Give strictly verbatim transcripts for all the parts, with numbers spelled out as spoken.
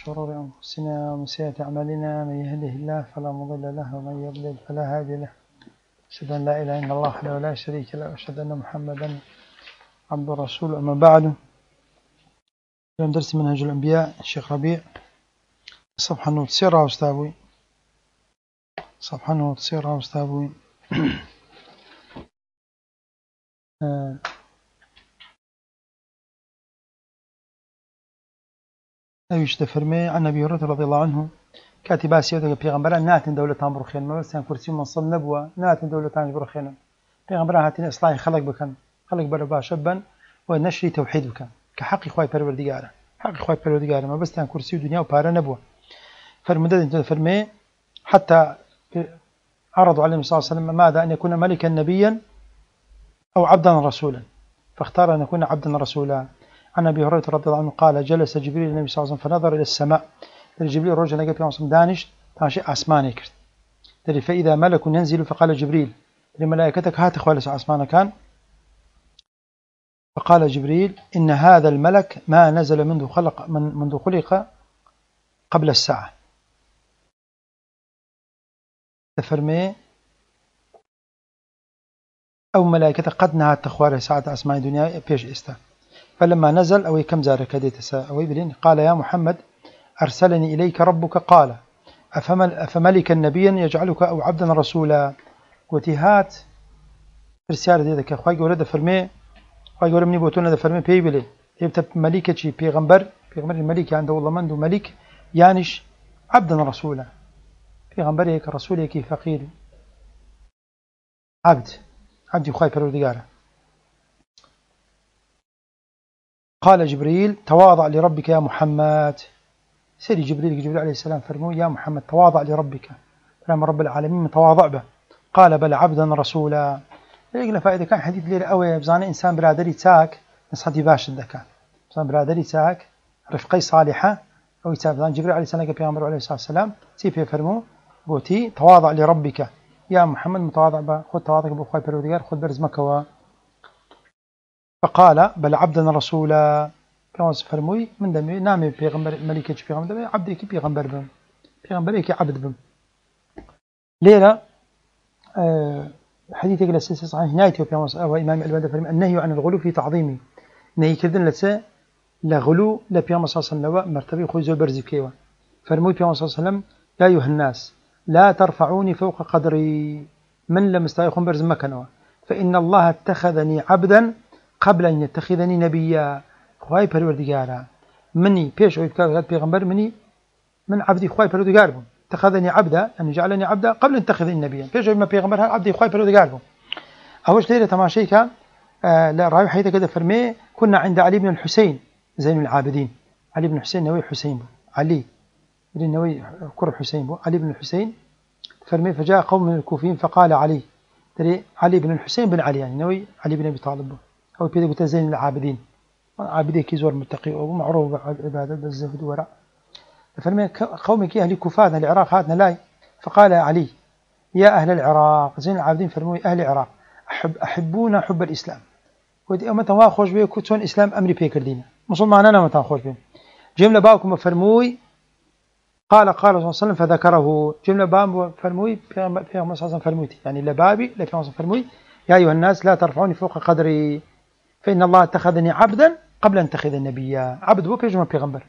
شرور أنفسنا ومن سيئات أعمالنا من يهده الله فلا مضل له ومن يضلل فلا هادي له. أشهد أن لا إله إلا الله وحده لا شريك له وأشهد أن محمدا عبد الرسول. أما بعد، اليوم درس منهج الأنبياء الشيخ ربيع صفحة نوت سيرة أستاذي صفحة نوت سيرة أستاذي أيش تفرمي عن أبي هريرة رضي الله عنه كاتبا سيادة بيغمبرا ناتن دولتان بروخين ما بس كرسي منصب نبوة ناتن دولتان بروخين بيغمبرا هاتين إصلاح خلق بكن خلق بربا شبا ونشري توحيد بكن كحق إخوة بروردقارة حق إخوة بروردقارة ما بس كرسي ودنيا وبارا نبوة. فالمدد أنت تفرمي حتى عرضوا عليه صلى الله عليه وسلم ماذا أن يكون ملكا نبيا أو عبدا رسولا، فاختار أن يكون عبدا رسولا. عن أبي هريرة رضي الله عنه قال جلس جبريل النبي صلى الله عليه وسلم فنظر إلى السماء. جبريل رجل لقى في عصم دانش تاشي أسماني كرت. فإذا ملك ينزل فقال جبريل لملائكتك هات خوالس أسمان كان. فقال جبريل إن هذا الملك ما نزل منذ خلق من منذ خلق قبل الساعة. تفرمي أو ملائكة قد نهت تخوار ساعة أسماء الدنيا بيش إستا. فلما نزل أو كم زارك هديت أو يبلين قال يا محمد أرسلني إليك ربك قال أفملك النبيا يجعلك أو عبدا رسولا. وتهات رسالة ديك أخوي ورد فرمي أخوي ورد مني بوتون هذا فرمي بيبلي يبتب ملكة شيء بيغمبر بيغمبر الملك عنده والله منده ملك يانش عبدا رسولا. بيغمبر هيك رسول هيك فقير عبد عبد أخوي بروردقاره. قال جبريل تواضع لربك يا محمد. سيري جبريل جبريل عليه السلام فرمو يا محمد تواضع لربك فلما رب العالمين متواضع به. قال بل عبدا رسولا. يقول فإذا كان حديث ليلة أوي بزاني إنسان برادري تاك نصحتي باش الدكان إنسان برادري تاك رفقي صالحة أو يتاب جبريل عليه السلام كبيغمبر عليه الصلاة والسلام سيفي فرمو بوتي تواضع لربك يا محمد متواضع به خذ تواضعك بأخوي بردقار خذ برز مكوى. فقال بل عبدا رسولا. كما فرموي من دمي نامي بيغمبر ملكة بيغمبر عبدك بيغمبر بهم بيغمبرك عبد بهم. ليلة أه حديثك لسه صحيح نهايته كما أو إمام البدر فرمي النهي عن الغلو في تعظيمه نهي كردن لسه لا غلو لا بيغمبر صلى الله عليه وسلم مرتبه خوزو برزي كيوا. فرموي بيغمبر صلى الله عليه وسلم يا أيها الناس لا ترفعوني فوق قدري من لم يستيقظ برز مكانه فإن الله اتخذني عبدا قبل أن يتخذني نبيا. خواهي پروردگارا مني پیش اوید که پیغمبر مني من عبدي خواهي پروردگار بوم اتخذني عبدا يعني جعلني عبدا قبل أن يتخذني نبيا. پیش اوید ما پیغمبر ها عبدي خواهي پروردگار بوم. اوش ليلة تماشي كان آه لا راوي حيث كده فرمي كنا عند علي بن الحسين زين العابدين. علي بن الحسين نوي حسين بو علي بن نوي كر حسين بو علي بن الحسين فرمي فجاء قوم من الكوفيين فقال علي تري علي بن الحسين بن علي يعني نوي علي بن ابي طالب بو أو بيده قلت زين العابدين عابدي كيزور متقي ومعروف بالعبادة بالزهد ورع. فلما قومك أهل كوفات أهل العراق هاتنا لاي. فقال علي يا أهل العراق زين العابدين فرموا أهل العراق أحب أحبونا حب الإسلام ودي أمة واخوش بيه كتون إسلام أمري بيكر دينا مسلمان أنا متى خوش بيه جملة باكم فرموي قال قال صلى الله عليه وسلم فذكره جملة بام فرموي في في مصاصا فرموتي يعني لبابي لفي مصاصا فرموي يا أيها الناس لا ترفعوني فوق قدري فإن الله اتخذني عبدا قبل أن اتخذ النبيا. عبد بو بيجمع بيغمبر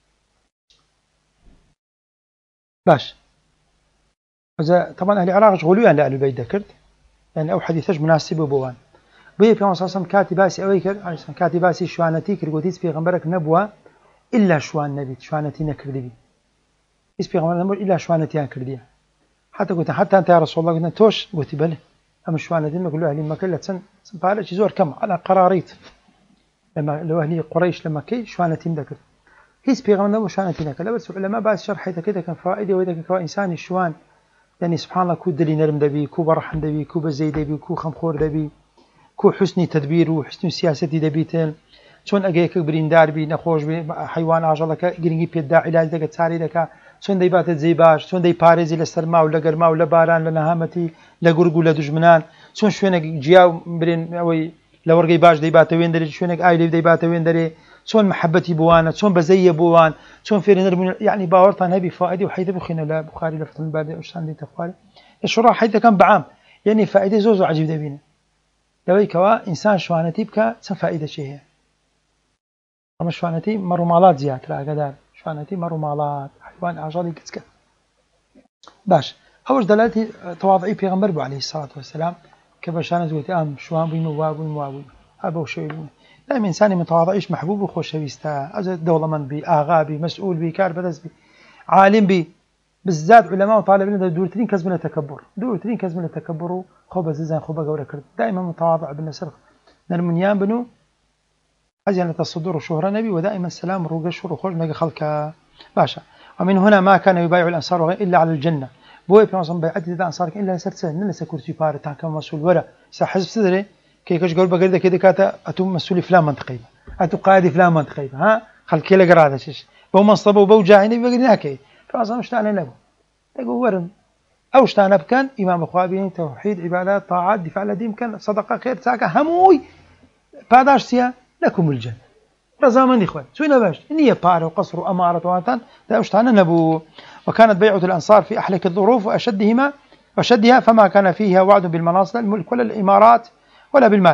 باش إذا طبعا أهل العراق شغلوا يعني لأهل البيت ذكرت يعني أو حديثش مناسب بوان بيه في مصاصم كاتباسي أو يكر كاتباسي شوانتي كرقوتيس بيغمبرك نبوة إلا شوان نبي شوانتي نكردي إس بيغمبر نبوة إلا شوانتي نكرديها. حتى قلت حتى أنت يا رسول الله قلنا توش قلت بله أما شوانتي نقولوا أهلي مكة لتسن سنبالك زور كم على قراريط لما لو أهلي قريش لما كي شوانتي ذكر هيس بيغمبر نبوة شوانتي نكر لا بس علماء بعد شرح كده كان فائدة وإذا كان إنسان الشوان يعني سبحان الله كو دلي نرم دبي كو برحن دبي كو بزي دبي كو خمخور دبي كو حسني تدبير وحسن سياستي دبيتن شون أجيك بريندار بي نخوش بي حيوان عجلك جرينجي بيدا علاج دك تساري دك شون دي بات زيباش شون دي باريزي للسرما ولا جرما ولا باران لنهامتي لجرج ولا دجمنان شون شوينك جياو برين أوي لورجي باش دي بات وين دري شوينك آيلي دي بات وين دري شون محبتي بوانا شون بزي بوان شون في نرمون يعني باورطان هبي فائدة وحيث بخينا لا بخاري لفت من بعد أشتان دي تفاري الشراح حيث كان بعام يعني فائدة زوز وعجيب دبينا دوي كوا إنسان شوانتي بك سن فائدة شيء هي أما شوانتي مرو مالات زيادة لا قدر شوانتي مرو مالات حيوان أعجالي كتك باش أول دلالتي تواضعي بيغمبر عليه الصلاة والسلام كبشانة قلت أم شوان بي مواب مواب هذا وشيء دائما إنسان متواضعيش محبوب وخوش شويستا أز دولة من بي آغا بي مسؤول بي كار بدز بي عالم بي بالذات علماء وطالبين دورتين كزمنا تكبر دورتين كزمنا تكبر خوب زين خوب جورا كرد دائما متواضع بالنسر نرمنيان بنو أجل الصدور وشهرة نبي ودائما السلام روجش وخوش نجا خلك باشا ومن هنا ما كان يبايع الأنصار إلا على الجنة بوي بيوصل بيعت إذا أنصارك إلا سرسه نلسه كرسي بارتان كم مسؤول ولا سحزب صدري كي كش قول بقدر كده كاتا أتو مسؤول فلان منطقية أتو قائد فلان منطقية ها خل كيلا قرادة شيش بو منصب وبو جاهني بقدر كي فأصلا مش تعلن له تقول ورن أو اشتانا بكان إمام أخوابين توحيد عبادات طاعات دفاع لديم كان صدقة خير ساكا هموي باداش سيا لكم الجنة رزامان إخوان سوينا باش نية بار وقصر وأمارة وانتان دا اشتانا نبو وكانت بيعة الأنصار في أحلك الظروف وأشدهما وأشدها فما كان فيها وعد بالمناصب الملك ولا الإمارات ولا بالمال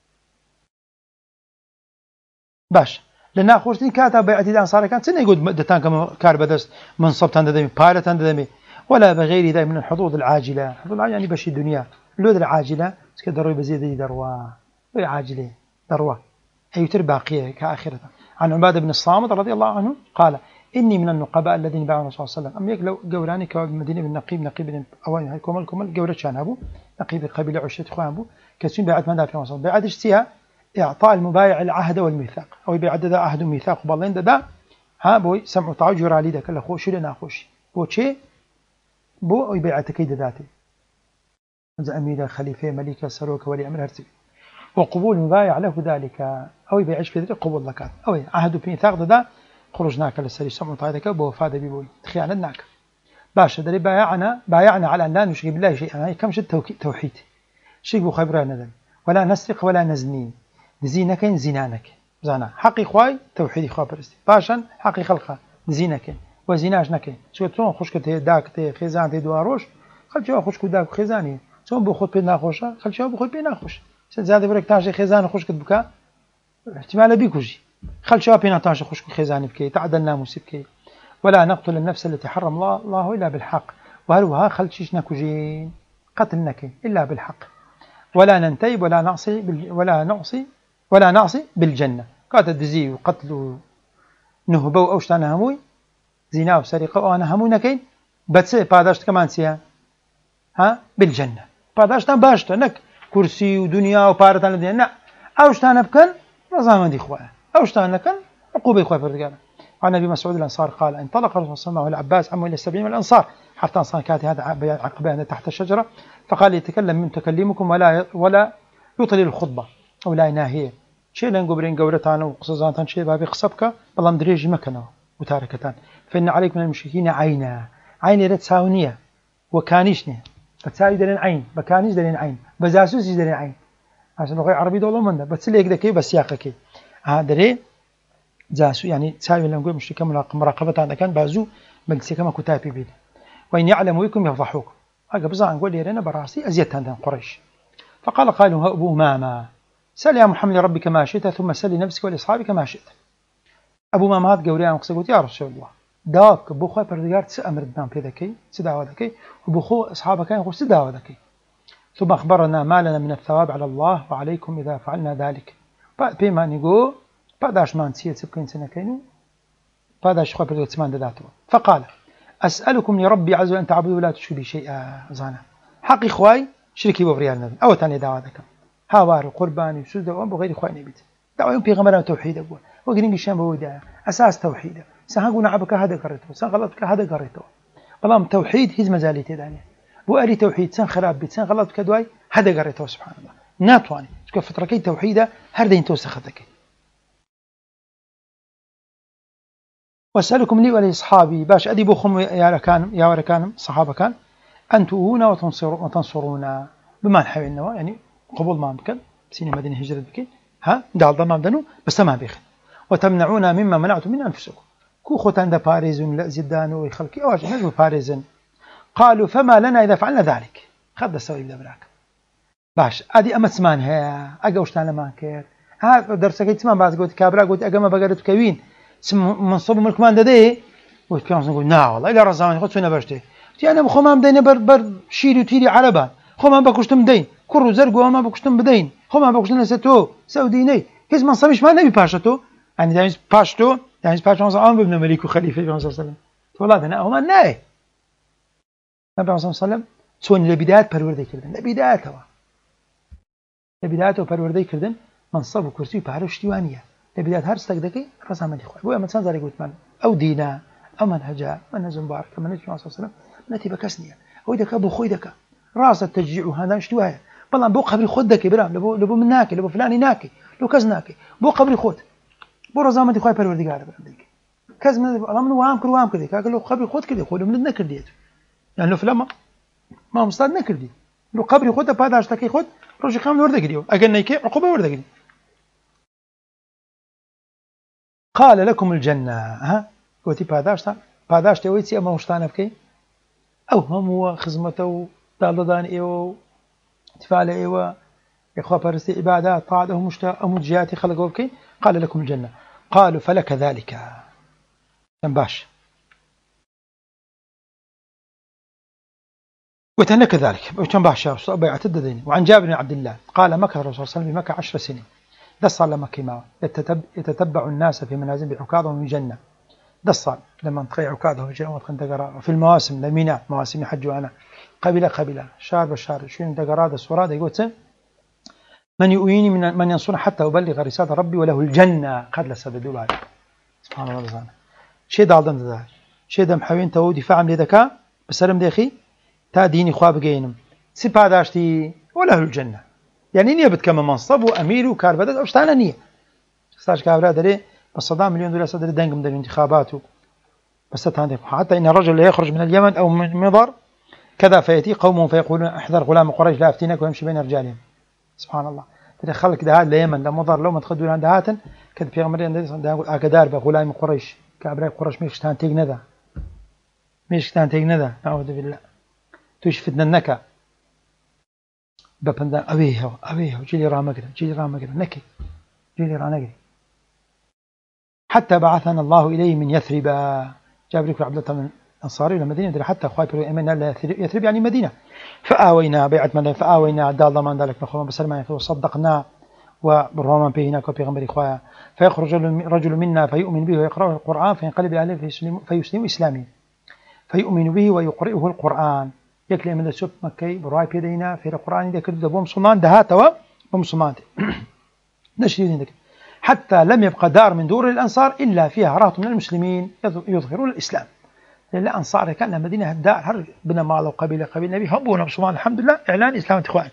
باش لأن أخوتين كاتا بيعة الأنصار كانت سنة يقول دتان كم كار بدس منصب تندمي بارة تندمي ولا بغير ذا من الحظوظ العاجلة الحظوظ العاجلة يعني بشي الدنيا اللود العاجلة سكدروا بزيد دروا عاجلة دروا أي باقية كآخرة عن عبادة بن الصامت رضي الله عنه قال إني من النقباء الذين باعوا الرسول صلى الله عليه وسلم أم يكلو جوراني كمدينة بن نقيب نقيب أوان هاي كمل كمل جورة شان أبو نقيب قبيلة عشرة إخوان أبو كسين بعد ما دافع وصل بعد اشتيها إعطاء المبايع العهد والميثاق أو بعد ذا عهد وميثاق وبالين ذا ها بوي سمعوا طاعوا جرالي ذا كله خوش لنا خوش بو شيء بو أي بيعة كيد ذاتي إذا أمير خليفة ملكة سروك ولي أمر هرتي وقبول مبايع له ذلك أو يبيعش في ذلك قبول لك أو عهد وميثاق ذا خرجناك للسري سمعوا طاعوا ذاك بوفاة بيبوي خيانتناك باشا دري بايعنا بايعنا على أن لا نشرك بالله شيئا هاي كم شد توحيد شيء بو خبرنا ذا ولا نسرق ولا نزني نزينك زنانك زانا حقي خواي توحيد خوا برستي باشا حقي خلقه نزينك وزناش نكين شو تون خوش كته داك ته خزان ته دواروش خل شو خوش كداك خزاني شو بو خود بينا خوشا خل شو بو خود بينا خوش زاد برك تاج خزان خوش كد بكا احتمال بيكوجي خل شو بينا تاج خوش خزاني بكي تعدى الناموس بكي ولا نقتل النفس التي حرم الله الله الا بالحق وهلوها خل شيش نكوجين قتلنك الا بالحق ولا ننتيب ولا نعصي بال ولا نعصي ولا نعصي بالجنه قاتل دزي وقتل نهبو اوشتان هموي زنا وسرقة وأنا همونا كين بس باداشت كمان سيا ها بالجنة باداشت باشت نك كرسي ودنيا وبارتان الدنيا لا أوشتان بكن رزامان دي خواه أوشتان كن عقوبة خواه فردقانا عن أبي مسعود الأنصار قال انطلق الرسول صلى الله عليه وسلم والعباس عمه إلى السبعين من الأنصار حتى أنصار كانت هذا عقبان تحت الشجرة فقال يتكلم من تكلمكم ولا ولا يطل الخطبة أو لا يناهيه شيء لن قبرين قورتان وقصصان شيء بابي قصبك بالله مدريج مكانه وتاركتان فإن عليك من المشركين عينا عيني رد ساونية وكانيشني فتساوي دلين عين بكانيش دلين عين بزاسوس دلين عين عشان لغة عربي دولة من ده بس ليك ذكي بس ياقكي هذا ليه جاسو يعني تساوي لما نقول مشركة مراقبة عندك كان بازو مجلسي كما كتابي بيد وإن يعلموا بكم يفضحوكم هذا بزعن نقول لي أنا براسي أزيد عندنا قريش فقال قالوا أبو ماما سل يا محمد ربك ما شئت ثم سل نفسك ولأصحابك ما شئت أبو مامات قوريان وقصقوت يا رسول الله داك بخوا پردگار چه امر دام پیدا کی چه دعوه دکی و بخوا اصحابه كان خو چه دعوه دکی ثم اخبرنا ما لنا من الثواب على الله وعليكم اذا فعلنا ذلك بما نيغو بعداش ما نسيت سبكين سنه كينو بعداش خو پردگار تسمان داتو فقال اسالكم لربي عز وجل ان تعبدوا ولا تشركوا بي شيئا زانا حق اخواي شركي بوريان او ثاني دعوه دك هاوار قرباني وسجود وغير اخواني نبيت دعوه يوم بيغمر توحيد ابو وقرين الشام بودا اساس توحيد سهقوا نعبك هذا قريته سنغلطك هذا قريته بلام توحيد هز مزاليتي دانية وقالي توحيد سن خراب بيت سن غلطك دواي هذا قريته سبحان الله ناتواني تكون فتركي توحيده هردين توسختك واسألكم لي ولأصحابي باش أدي بوخم يا ركان يا وركان صحابة كان أن تؤونا وتنصرون وتنصرونا بما نحوي النوا يعني قبول ما بكن سيني مدينة هجرة بكين ها دال ضمان دنو بس ما بيخ وتمنعون مما منعتم من أنفسكم كو خوتان دا باريزون لا زدان ويخلقي أواج نجو باريزن قالوا فما لنا إذا فعلنا ذلك خد السوي بدا براك باش أدي أما تسمان هيا أقوشتان لما كير ها درسك تسمان بعد قلت كابرا قلت أقام بقرت كوين منصب ملك مان ددي قلت كيف نقول نا والله إلى رزان خد سنة برشته تي أنا بخمام دين بر بر شيري وتيري عربان خمام بكشتم دين كرو زرق وما بكشتم بدين خمام بكشتم لستو سعوديني هز منصبش ما نبي باشتو يعني دايز باشتو دايز باشتو مثلا ابن ملك وخليفة صلى الله عليه وسلم والله أنا هم ناي النبي صلى الله عليه وسلم سون لبدايات پروردگی کردن لبداياتها لبداياته پروردگی کردن منصب و کرسی و پارشتی وانیه لبدايات هر استك دقي رسامتي خوي بو مثلا زاري قلت من او دينا او منهجا منهج مبارك منهج النبي صلى الله عليه وسلم نتي بكسنيه او دك ابو خوي دك راس التشجيع هذا اشتواه والله بو قبل خود دك برام لبو لبو مناكي لبو فلاني ناكي لو كزناكي بو قبل خود بو رسامتي خوي پروردگار بردك كز من الله من وام كل وام كذا قال له قبل خود كذا خود من نكر ديت يعني لو فلما ما مستعد نكر دي لو قبل خود بعد اشتكي خود روجي خام ورده كديو اجل نيكي عقوبه ورده كدي قال لكم الجنه ها قلتي باداشتا باداشتا ويتي اما مشتانه بكي او هم هو خزمته دالدان ايو تفعل ايو اخوا برستي عبادات طاعه مشتا ام جياتي خلقوا بكي قال لكم الجنه قالوا فلك ذلك باش وتهنى كذلك وكان باشا بيعة الدين. وعن جابر بن عبد الله قال مكث الرسول صلى الله عليه وسلم بمكة عشر سنين دصل لمكة معه يتتبع الناس في منازل بعكاظهم من الجنة دصل لما تقي عكاظه في المواسم لميناء مواسم حج وأنا قبيلة قبيلة شهر بشهر شوين دقرادة سورادة يقول من يؤيني من من ينصر حتى أبلغ رسالة ربي وله الجنة قد لسدد له سبحان الله سبحانه شيء دالدم ذا شيء دم حوين تو دفاع من ذكاء بسلم داخي تا ديني خواب جينم سباداشتي وله الجنة يعني نية بتكمل منصب وأمير وكاربدات أو شتانا نية استاج كابرا دري بس صدام مليون دولار صدر دنقم در انتخاباته بس تهاندك حتى إن الرجل لا يخرج من اليمن أو من مضر كذا فيأتي قوم فيقولون احذر غلام قريش لا أفتينك ويمشي بين رجالهم سبحان الله ترى خلق ده هذا اليمن لمضر لو ما تخدون عند هاتن كذا في عمري عند ده يقول أكدار بغلام قريش كابرا قريش مش تان تيجي نذا مش تان تيجي نذا أعوذ بالله توش فتنا النكا ببندان أبيه أبيه جيلي رامقنا جيلي رامقنا نكي جيلي رانقري حتى بعثنا الله إليه من يثرب جابر بن عبد الله من أنصاري إلى مدينة حتى خايف أمنا يثرب يعني مدينة فآوينا بيعة من فآوينا دال ضمان ذلك نخوان بسلمان وصدقنا وبرهما بينك وبيغمبر إخويا فيخرج رجل منا فيؤمن به ويقرأه القرآن فينقلب أهله فيسلم, فيسلم إسلامي فيؤمن به ويقرئه القرآن يكلم من السب مكي براي بيدينا في القرآن إذا كنت بوم صمان دهاتوا بوم صمان نشرين ذلك حتى لم يبقى دار من دور الأنصار إلا فيها رهط من المسلمين يظهرون الإسلام لأن الأنصار كان مدينة الدار هر بنا مال وقبيلة قبيلة نبي هبونا بصمان الحمد لله إعلان إسلام إخوانك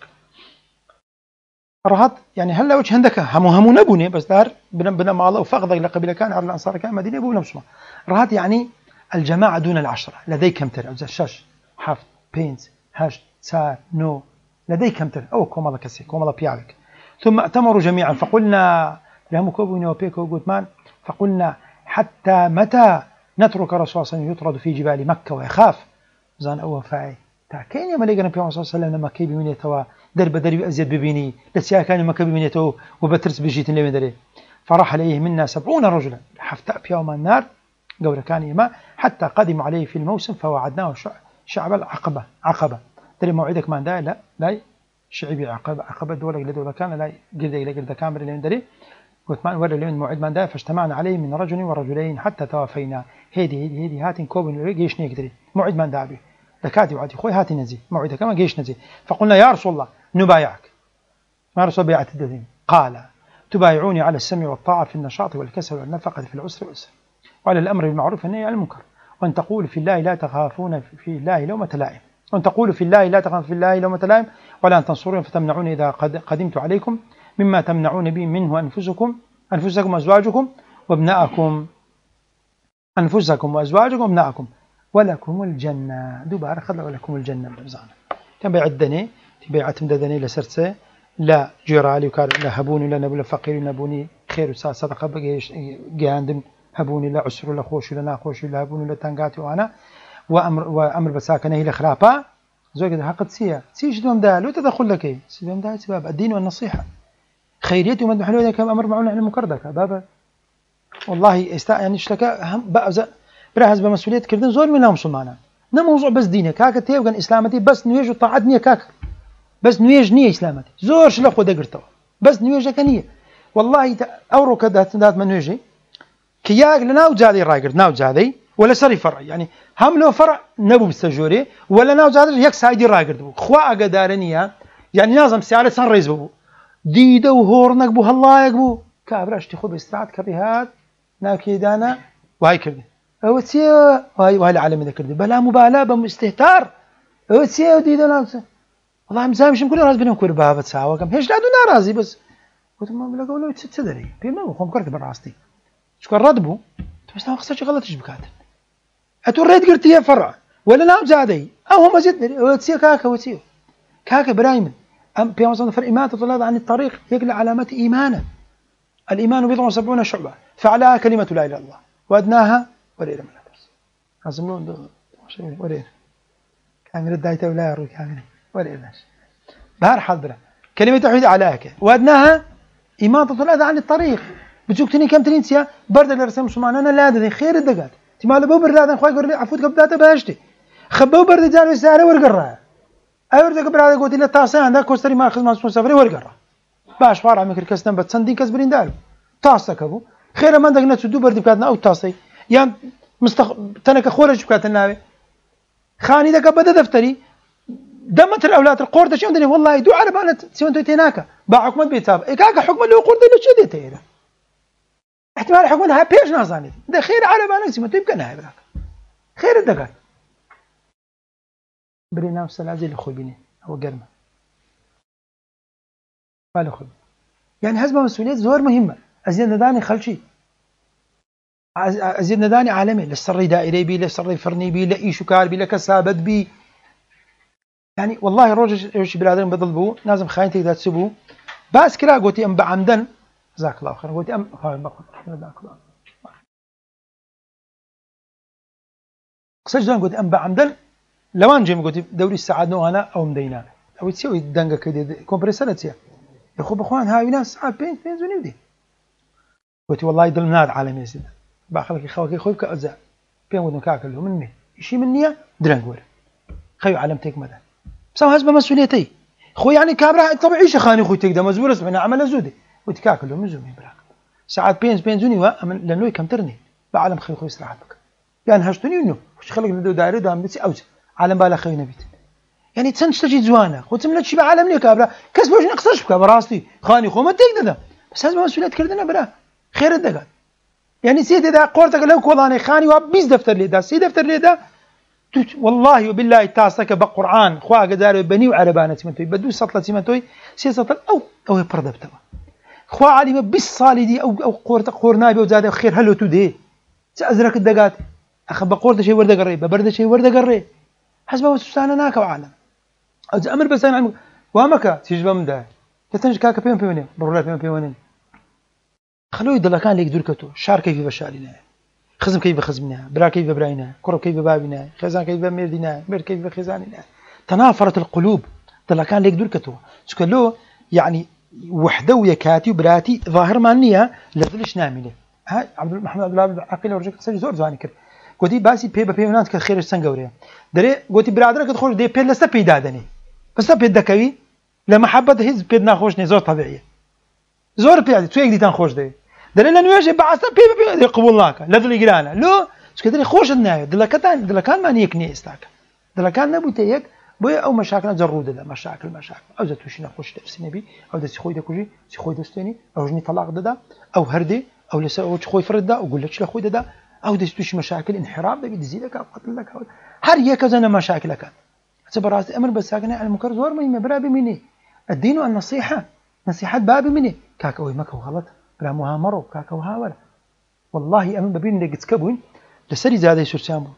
رهط يعني هلا وجه عندك همو همو نبوني بس دار بنا بنا مال وفقد إلى قبيلة كان على الأنصار كان مدينة أبونا بصمان رهط يعني الجماعة دون العشرة لدي كم تر شش حفظ بينز هشت سار نو لدي كم تر أو كوم الله كسي كوم الله بيعلك ثم ائتمروا جميعا فقلنا لهم كوبوني وبيكو وجوتمان فقلنا حتى متى نترك الرسول صلى الله عليه وسلم يطرد في جبال مكة ويخاف زان أو فاعي تاكين يا مليك النبي صلى الله عليه وسلم لما كي بمنيته درب درب أزيد ببيني لسيا كان مكة بمنيته وبترس بجيت اللي مدري فراح عليه منا سبعون رجلا حفتأ في يوم النار قول كان يما حتى قدموا عليه في الموسم فوعدناه شعب العقبة عقبة ترى موعدك ما عنده لا لا شعبي عقبة عقبة دولة إلى دولة كان لا جلد إلى جلد كامل اللي مدري قلت ما ورا اليوم موعد ما عنده فاجتمعنا عليه من رجل ورجلين حتى توافينا هيدي هيدي هيدي هاتين كوبن جيش نقدري موعد ما عنده به دكاتي وعدي خوي هاتي نزي موعدك كما جيش نزي فقلنا يا رسول الله نبايعك ما رسول بيعة الدين قال تبايعوني على السمع والطاعة في النشاط والكسل والنفقة في العسر واليسر وعلى الأمر بالمعروف والنهي عن المنكر وأن تقول في الله لا تخافون في الله لومة لائم وأن تقول في الله لا تخافون في الله لومة لائم ولا أن تنصرون فتمنعون إذا قد قدمت عليكم مما تمنعون به منه أنفسكم أنفسكم وأزواجكم وابناءكم أنفسكم وأزواجكم وابناءكم ولكم الجنة دوباره خذ ولكم الجنة بمزانة كان بيعدني تبيعت مددني لسرسة لا جرالي وكار لا هبوني لا نبول فقير نبوني خير وسا صدقة بقيش جاندن هبوني لا عسر ولا خوش ولا ناخوش ولا هبوني ولا تنقاتي وأنا وأمر وأمر بساكنه إلى خرافة زوج هذا حق تسيا تسيش دوم ده لو تدخل لك إيه سيدهم ده سباب الدين والنصيحة خيريته ومن حلو ذاك أمر معون عن المنكر ذاك بابا والله استا يعني اشتكى هم بأز برهز بمسؤولية كردن زور منهم مسلمانا نه موضوع بس دينه كاك تيوغن إسلامتي بس نيجو طاعت نية كاك بس نيج نية إسلامتي زور شلخو دقرتوا بس نيجا كنية والله أورو كذا ذات من نيجي كياك لنا وجادي رايقر ناو جادي ولا سري فرع يعني هم لو فرع نبو بالسجوري ولا ناو جادي يك سايدي رايقر دبو خوا أقدارنيا يعني نازم سيارة سن ريز ببو ديده وهورنك بو هالله يقبو كابراش تخو باستراحة كبيهات ناكي دانا وهاي كردي أو تسيا وهاي وهاي العالم إذا كردي بلا مبالاة باستهتار أو تسيا وديده ناس والله مزامش كل راز بينهم كل بابا تساوى كم هيش لا دون رازي بس قلت ما بلا قولوا تدري بما هو فكرت براستي شو كان ردبو بس ما خسرت غلط ايش بكاتن اتوريت قلت يا فرع ولا نام زادي او هم زدني وتسيا كاكا وتسيا كاكا برايمن ام بيوم صنف فريمات طلع عن الطريق يقل علامات ايمانا الايمان بضع وسبعون شعبه فعلاها كلمه لا اله الا الله وادناها وليله من الناس عزمون وليله كامل الدايته ولا يروي كامل وليله بهر حال بلا كلمه توحيد علاك وادناها إماطة الأذى عن الطريق بتشوكتني كم تنسيا برد اللي رسم مسلمان أنا لا أدري خير الدقات تمال بوبر لا أدري خوي قرني عفوت قبضاته بهشتي خبوا برد جال السعر ورقرة أورد قبل هذا قلت له تاسع عندك كوستري ما أخذ مع مسافري ورقرة باش فارع مكر كستن بتصندين كسبرين دارو تاسع كبو خير ما عندك نتسدو برد بكاتنا أو تاسع يعني مستخ تنك خورج بكاتنا خاني ده قبض دفتري دمت الأولاد القرد شو عندني والله يدو على بالك تسوي أنتوا تناكا باحكم بيتاب إيه كاكا حكم اللي قرد اللي شو ده تيرا احتمال حكم ده بيش نازاني ده خير على بالك سمعت يمكن هاي براك خير الدقات برينا وسلازي اللي خوبيني هو قرمه ما خوب يعني هزمة مسؤوليات زور مهمة أزيد نداني خلشي أزيد نداني عالمي للسري دائري بي للسري فرني بي لأي شكار بي لكسابت بي يعني والله روج روج بلادين بضلبو لازم خاينتي ذات سبو بس كلا قلتي أم بعمدن جزاك الله خير قلتي أم هاي بقول جزاك الله قصدي قلتي أم بعمدن لو أنجي قلتي دوري السعادة وأنا أو مدينة أو تسوي دنجة كده كومبريسر تسيا يا خو بخوان هاي ناس ساعات بين بين زوني بدي قلتي والله يضل ناد عالمي سيد بأخلك يخوك يخوك كأزاء بين ودن كاكله مني شيء مني درنجور خيو علمتك مدى بس هذا مسؤوليتي خوي يعني كابرا طبيعي شخاني خوي تقدر مزبور اسمعنا عمل زودي وتكاكل له مزومي براك ساعات بينز بينزوني وامن لانه يكمترني بعلم خي خوي استراحه بك يعني هشتني انه وش خلق ندو دايره دام بس اوز عالم بالا خي نبيت يعني تسنش تجي زوانه خو تملك شي بعالم لي كابرا كسبوش نقصش بك براستي خاني خو ما تقدر بس هذا مسؤوليات كردنا برا خير الدقات يعني سيد اذا قورتك لو كولاني خاني وبيز دفتر لي دا سي دفتر لي دا والله وبالله تاسك بقرآن خوا قدار بني وعربانة تمنتوي بدو سطلة تمنتوي سي سطل أو أو يبرد بتوا خوا علي بس صالدي أو أو قورت قورنا بوزاد خير هلو تودي تأزرك الدقات أخ بقورت شيء ورد قري ببرد شيء ورد قري حسب وسوسانا ناك وعالم أو أمر بس أنا وامك تجيب من ده تتنج كاك بيم بيمني برولات بيم بيمني خلوه يدل كان ليك دركتو شار كيف بشارينا خزم كيف خزمنا برا كيف براينا كرب كيف بابنا خزان كيف مردنا مرد كيف خزاننا تنافرت القلوب طلع كان ليك دول كتو سكلو يعني وحده ويكاتي وبراتي ظاهر مانيه لذلش نامله ها عبد محمد عبد الله عقيل ورجك سجل زور زاني كر قلتي باسي بي بي ونات كخير سنغوريا دري قلتي برادرك تدخل دي بي لسه بيدادني بس بيدكوي لمحبه هز بيدنا خوشني زور طبيعيه زور بيدي تو يقدي تنخوش دي دليل انه يجي بعث بي بي قبولناك لذل يقرانا لو سكدري خوش النايه دلكتان دلكان ما نيكني استاك دلكان نبوتيك بوي او مشاكل جروده ده مشاكل مشاكل او زتوش نخوش نفس النبي او دسي خوي دكوجي سي خوي دستني او جني طلاق ده او هردي او لسه او خوي فرد ده او قول لك خوي ده او دسي توش مشاكل انحراف ده بيزيدك او قتل لك هر هي كذا مشاكل كان اعتبرات امر بس ساكنه على المكر زور ما برا بمني الدين والنصيحه نصيحه باب مني كاكوي مكو غلط بلا مهامرو كاكو هاولا والله امن ببين اللي تكون لسري زاد يسور سامو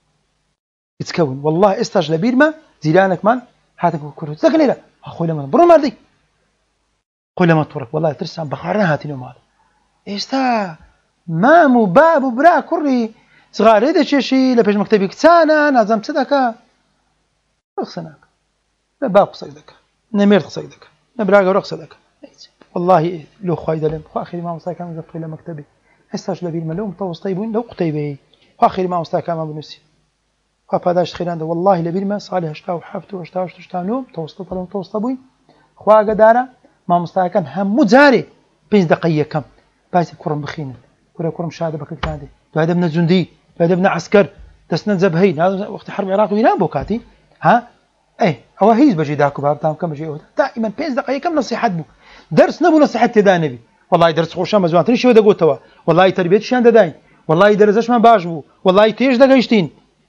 يتكون والله استاج لبير ما زيلانك مان هاتك كرو سكني لا اخوي لما برو مالدي قول لما تورك والله ترسم بخارنا هاتينو مال ئێستا مام و باب و برا کوڕی سغارەی دەچێشی لە پێش مەکتەبی کچانە نازانم چ دەکا قسە ناکە نە باب قسەی دەکە نە مێرد قسەی دەکە نە برا گەورە قسە دەکە والله لۆ خوای دەڵێم خوا خێری مامۆستاکەمان گەفتووی لە مەکتەبی ئێستاش لەبیرمە لەو متەوەستەی بووین لەو قوتەیبەیەی خوا خێری مامۆستاکەمان بنووسی خوا پاداش خێران دە والله لەبیرمە ساڵی هەشتا و هەفت و هەشتا و هەشت و هەشتا و نۆ متەوەستە تەڵە متەوەستە بووین خوا ئاگادارە مامۆستاکان هەموو جارێ پێنج دەقەی یەکەم باسی کوڕم بخینن کوڕە کوڕم شادە بەکەکتان دێ دوای دەبنە جوندی دوای دەبنە عەسکەر دەستنە جەبهەی وەختی حرب عێراق و ئیران بۆ کاتی ها ئەی ئەوە هیچ بەجێ داکو بابتان بکەم بەجێ ئەوە دائیمەن پێنج دەقەی یەکەم نەسیحەت بوو دەرس نەبوو نەسیحەت تێدا نەبی والله دەرس خۆشیان بە جوانترین شێوە دەگوتەوە والله تەربیەتیشیان دەداین والله دەرزەشمان باش بوو والله تێژ دەگەیشتین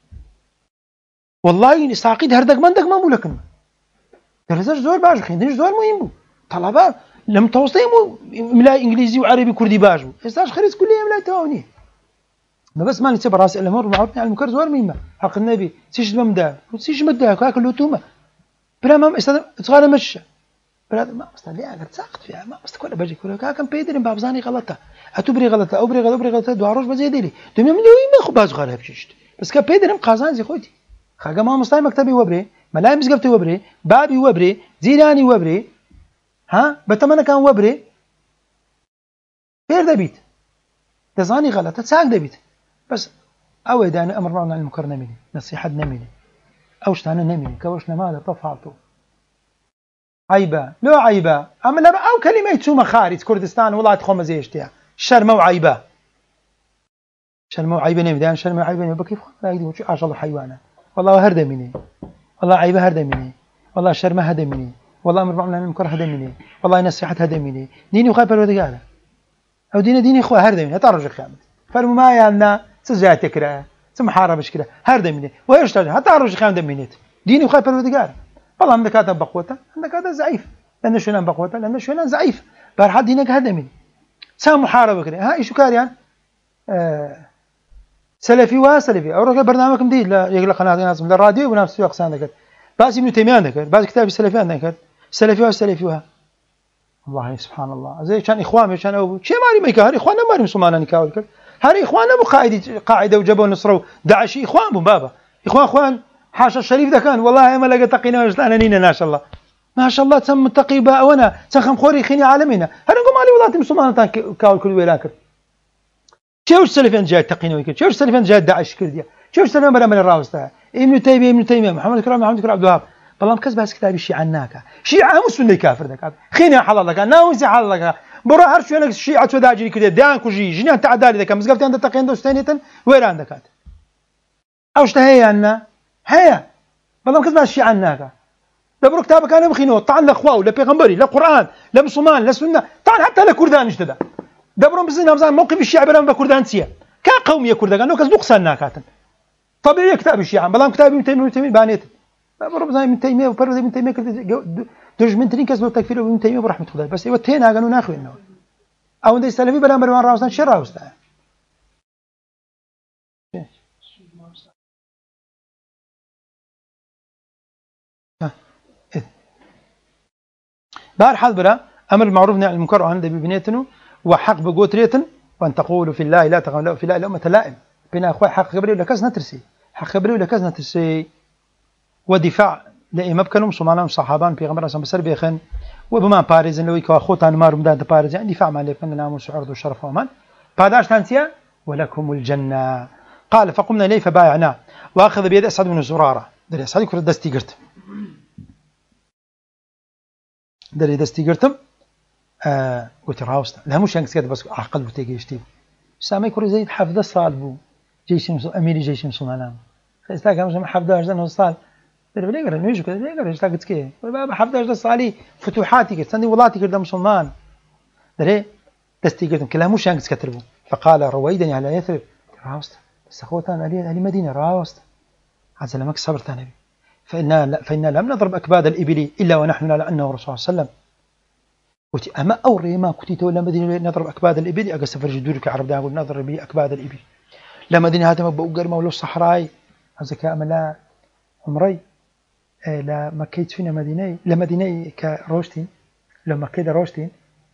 والله ساقید هەر دەگمەن دەگمەن بوو لەکن دەرزەش زۆر باش خوێندنیش زۆر مهم بوو تەڵەبە لە متەوەستەی ئیملای ئینگلیزی و عەرەبی کوردی باش بوو ئێستاش خەریج کولی ئیملای تەواو نییە بەبەسمانی چێ بەڕاستی ئەلەمەڕ بالمەعروف والنهی عن المنکەر زۆر مهمە حەق نەبی چیشت بەمدا چیشت بەمدا کاکە لۆتومە برا مام ئێستا چغارە مەشە برا مامۆستا لێ ئەگەر چاقت فێ مامۆستا کۆلە بەجێ کۆلە کاکەم پێی دەرم بابزانی غەڵەتە ئەتوو برێ غەڵەتە ئەو برێ غەڵەتە برێ غەڵەتە دوا ڕۆژ بەجێ دێری دوێنێ من لێوی مەخۆ بازغارە بچیشت بەسکە پێی دەرم قازانجی خۆیتی خاگە مامۆستای مەکتەبی وەبرێ مەلای مزگەفتی وەبرێ بابی وەبرێ جیرانی وەبرێ ها بەتەمەنەکان وەبرێ فێر دەبیت دەزانی غەڵەتە چاک دەبیت بەس ئەوەی دانە ئەمر ماڵ نانی مکڕ نەمینی نەسیحەت نەمینی ئەو شتانە نەمینی کەەوەش نەمادە تەفاڵتۆ عیبە لۆ عیبە ئەمە لە ئەو کەلیمەی چوومە خارج کوردستان وڵاتی خۆمە زێشتیە شەرمە و عیبە شەرمە و عیبە نەمیدان شەرمە و عیبە نەمی بەکەی خۆی وچی ئاژەڵ حیوانە والله هەر دەمینێ والله عیبە هەر دەمینێ والله شەرمە هەر دەمینێ والله ئەمر ماڵ نانی مکڕ هەر دەمینێ والله نەسیحەت هەر دەمینێ دینی خوای پەروەردگارە ئەو دینە دینی خوا هەر دەمینێ تا ڕۆژی قیامەت فەرمومایاننا چ زیاتر کرا چ محاربش کرا هەر دەمینێ و هێشتا هەتا ڕۆژی قیامەت دەمینێت دینی خوای پەروەردگارە بەڵام دەکاتە بەقوتە دەکاتە زعیف لەنە شوێنان بەقوتە لەنە شوێنان زعیف بەرحەد دینەکە هەر دەمینێ چا محاربە کرێ ها ئیش و کاریان سەلەفی وا سەلەفی ئەو ڕۆژە بەرنامەکەم دیت لە یەک لە قەناتێک ناسم لە رادیۆ بوو ناوسوی قسان دەکرد باسی ابن تەیمیان دەکرد باسی کتابی سەلەفیان دەکرد سەلەفی وا سەلەفی وا والله سبحان الله ئەزێ چەند ئیخوان چەند ئەو بوو چێ ماری مەیکە هەر ئیخوان نەماری مسلمانانی کاول کرد هەر ئیخوان نەبوو قاعدی قاعدە و جەبە و نسرە و داعشی ئیخوان بوو بابە ئیخوان خوان حاشا شەریف دەکەن والله ئێمە لەگە تەقینەوە شتانە نینە ماشەڵڵا ماشەڵڵا چەند متەقی بە ئەوەنە چەند خەمخۆری خینی عالەمینە هەرەنگۆ مالی وڵاتی مسلمانەتان کاول کرد وێران کرد چێوش سەلەفیان جای تەقینەوەی کرد چێوش سەلەفیان جای داعش کردیە چێوش سەلەفیان بەرامبەر ڕاوەستایە ابن تەیمیە ابن تەیمیە محەممەد کوڕا محەممەد کوڕا عەبدولوهاب بەڵام کەس باسی کتابی شیعە ناکە شیعە هەموو سوننەی کافر دەکات خینی حەڵال دەکات ناوەسی حەڵال دەکات بڕۆ هەر شوێنێک شیعە چۆ داگیری کردێ دایان کوژی ژنیان تەعداری دەکات مزگەوتیان دەتەقێن دەستێنێتن وێران دەکات ئەو شتە هەیە یان نا هەیە بەڵام کەس باسی شیعە ناکە دەبڕۆ کتابەکانە بخینەوە تاعن لە خوا و لە پێغەمبەری لە قورئان لە مسلمان لە سوننە تاعن حتا لە کوردانیش دەدا دەبڕۆ بزین نامزان موقفی شیعە بەرامبەر بە کوردان چییە کا قەومیە کوردەکان نۆ کەس دوو قسان ناکاتن طبيعي كتاب شيعة بلام كتاب ابن تيمية ابن تيمية بانيت برب زي ابن تيمية وبرد ابن تيمية كده دوج من ترين كسبوا تكفير ابن تيمية برحمة الله بس هو تين قالوا ناخذ إنه أو ده السلفي بلا مرمان راوسان شر راوسان بار حال برا أمر المعروف نهي عن المنكر وعن ببنيتنا وحق بقوتريتن وأن تقولوا في الله لا تقولوا في الله لا متلائم بين أخوي حق خبري ولا كاز نترسي حق خبري ولا كاز نترسي ودفاع لأي بكنهم صمالهم صحابان في غمرة بسر بيخن وبما بارز لو يكوا خوتان مار مدان بارز يعني دفاع ما لكن ناموس وعرض وشرف وأمان باداش تنسيا ولكم الجنة قال فقمنا إليه فبايعناه وأخذ بيد أسعد بن زرارة دري أسعد كرة دستي قرت دري دستي قرتم آه قلت راوست لا مش هنكس كده بس عقل بتيجيشتي سامي كرة زيد حفظ الصالبو جيش أميري جيش مسلمان خيستا كم جمع حفظ أجدان وصال دري ليه قرر نيجو كده ليه قرر اشتاقت كيه وبابا حفظ أجدان صالي فتوحاتي كده سندي ولاتي كده مسلمان دري دستي قرتم كلها مش هنكس كتربو فقال رويدني على يثرب راوست بس أخوتان علي علي مدينة راوست عز لمك صبر ثاني فإنا فإنا لم نضرب أكباد الإبل إلا ونحن نعلم أنه رسول الله صلى الله عليه وسلم قلت أما أوري ما كنت ولا مدينة نضرب أكباد الإبل أجا سفر جدورك عرب ده أقول نضرب به أكباد الإبل لا مدينة هذا ما بأوجر ما ولو صحراء هذا أما لا عمري لا مكيت فينا مدينة لا مدينة كروشتين لما كده روشتين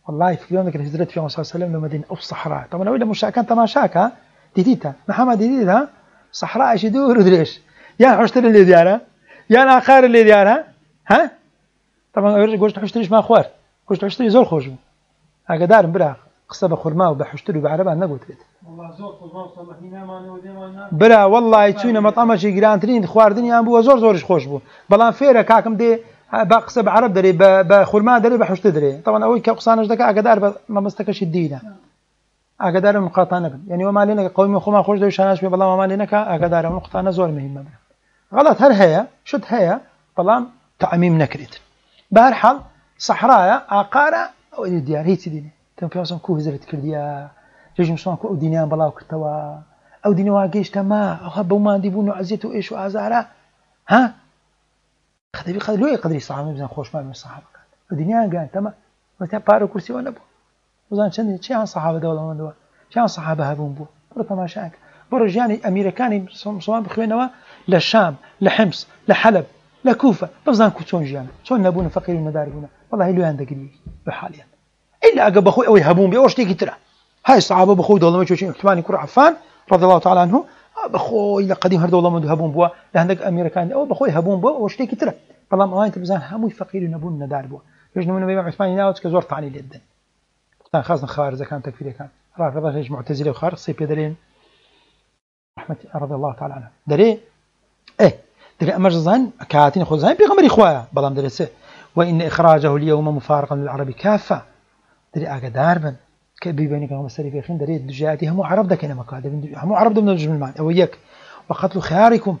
والله في اليوم ذاك الهجرة في صلى الله عليه وسلم لمدينة أو الصحراء طبعا ولا مش كان تماشاك ديديتا محمد ديديتا صحراء ايش يدور ودريش يا حشتري اللي ديارها يا الاخر اللي ديارها ها طبعا قلت حشتريش ما خوار قلت حشتري زول خوش هكذا برا قصه بخرما وبحشتري بعربه انا قلت والله زور خرما وصلحينا ما نودي ما برا والله يتسونا مطعم شي جرانترين خواردني ام بو زور زورش خوش بو بلان فيره كاكم دي بقصه بعرب دري بخرما دري بحشت دري طبعا اول كقصانش دك هكذا ما مستكش الدينه هكذا مقاطعنا يعني وما لنا قوم خما خوش دوش ناس بالله وما لنا هكذا نقطه زور مهمه غلط هل هي شد هي بلان تعميم نكريت بهرحال صحراء عقارة أو الديار هي تديني تم في أصلا كوه زرت كرديا جيش مسلم كو دينيان بلاو كتوا أو ديني واقيش تما أو هبوا ما ديبونو عزيتو إيش وأزارة ها خذي بخذ لو يقدر يصحى مبزن خوش ما من الصحابة دينيان قال تما متى بارو كرسي ولا بو وزان شنو شيء عن صحابة دولة من دول شيء عن صحابة هبون بو برضه ما شاك برجاني أمريكاني صوان بخوينوا للشام لحمص لحلب لكوفة بزان كوتون جيانا شون نبونا فقيرون نداربونا والله لو عندك لي بحاليا إلا أجاب أخوي أو يهبون بيوش تيجي ترى هاي الصحابة بخوي دولة ما تشوفين احتمالي كرة عفان رضي الله تعالى عنه بخوي إلى قديم هر دولة ما يهبون بوا لعندك أمريكان أو بخوي يهبون بوا وش تيجي ترى والله ما أنت بزان هموي فقيرون نبون نداربوا يجنا من بيع عثماني ناوت كزور تعني جدا كان خاصة خارج كان تكفير كان رافضة هيج معتزلة وخارج صيب يدرين رحمة رضي الله تعالى عنه دري إيه دري أمر زين كاتين خذ زين بيغمر إخويا بلام درسه وإن إخراجه اليوم مفارقا للعرب كافة دري أجا داربن كبي بينك وبين السلفيين دري الدجاجي هم عرب ده كنا مكاد هم عرب ده من الجمل المعنى وياك وقتل خياركم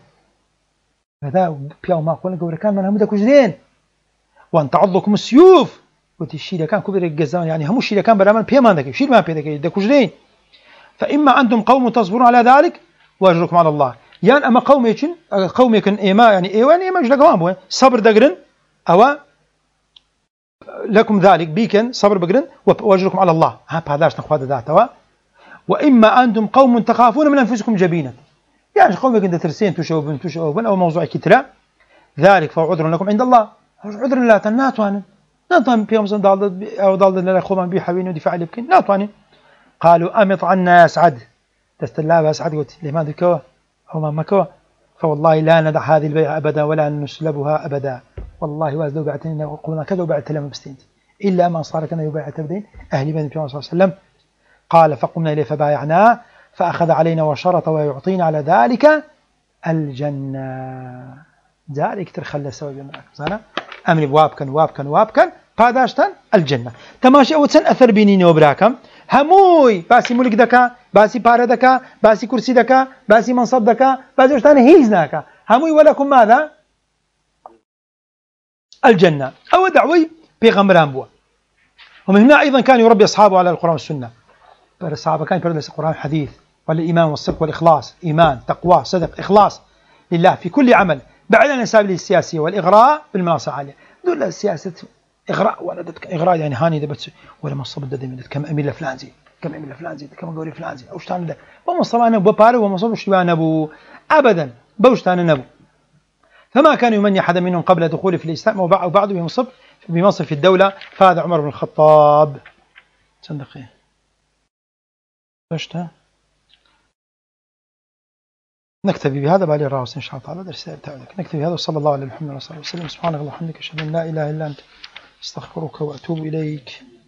هذا بياو ما قلنا قبل كان من هم ده كجرين وأن تعضكم السيوف وتشيل كان كبر الجزام يعني هم الشيل كان برمان بيمان ده شيل ما بيدك ده كجرين فإما أنتم قوم تصبرون على ذلك وأجركم على الله يعني أما قوم يكن قوم يكن إيما يعني إيه يعني إيما جل قوام صبر دقرن أو لكم ذلك بيكن صبر بقرن وأجركم على الله ها بهذاش نخوض ذاته وإما أنتم قوم تخافون من أنفسكم جبينة يعني قوم يكن ترسين تشوفون تشوفون أو موضوع كترة ذلك فهو عذر لكم عند الله عذر لا تناتوان ناتوان بيوم ضال أو ضال لا خوما بحوين ودفاع لبكين ناتوان قالوا أمط عنا يسعد تستلابها سعد قلت لماذا كوا أو ما مكوا فوالله لا ندع هذه البيعة أبدا ولا نسلبها أبدا والله وازدوا بعتين وقلنا كذا وبعت لهم بستين إلا ما صار كنا يبايع تبدين أهل بني صلى الله عليه وسلم قال فقمنا إليه فبايعناه فأخذ علينا وشرط ويعطينا على ذلك الجنة ذلك ترخل سوى جنة أمر وابكن وابكن وابكن قاداشتن الجنة تماشي أوتسن أثر بينيني وبراكم هموي باسي ملك دكا باسي بار دكا باسي كرسي دكا باسي منصب دكا باسي وشتان هيزناكا هموي ولكم ماذا الجنة أو دعوي بيغمران بوا ومن هنا أيضا كان يربي أصحابه على القرآن والسنة فالصحابة كان يدرس القرآن الحديث والإيمان والصدق والإخلاص إيمان تقوى صدق إخلاص لله في كل عمل بعد عن السبيل السياسية والإغراء بالمناصب العالية دول السياسة إغراء ولا إغراء يعني هاني دبت ولا منصب الدم كم أمير فلان زي كم أمير فلان زي كم قولي فلان زي أوش تاني ده ومنصب أنا بباري ومنصب شبان أبو أبدا بوش تاني نبو فما كان يمني أحد منهم قبل دخوله في الإسلام وبعده بمنصب بمنصب في الدولة فهذا عمر بن الخطاب صدقي فشتها نكتفي بهذا بالي الراوس إن شاء الله تعالى درس تعالك نكتفي بهذا وصلى الله على محمد صلى الله عليه وسلم سبحانك اللهم وبحمدك أشهد أن لا إله إلا أنت استغفرك وأتوب إليك.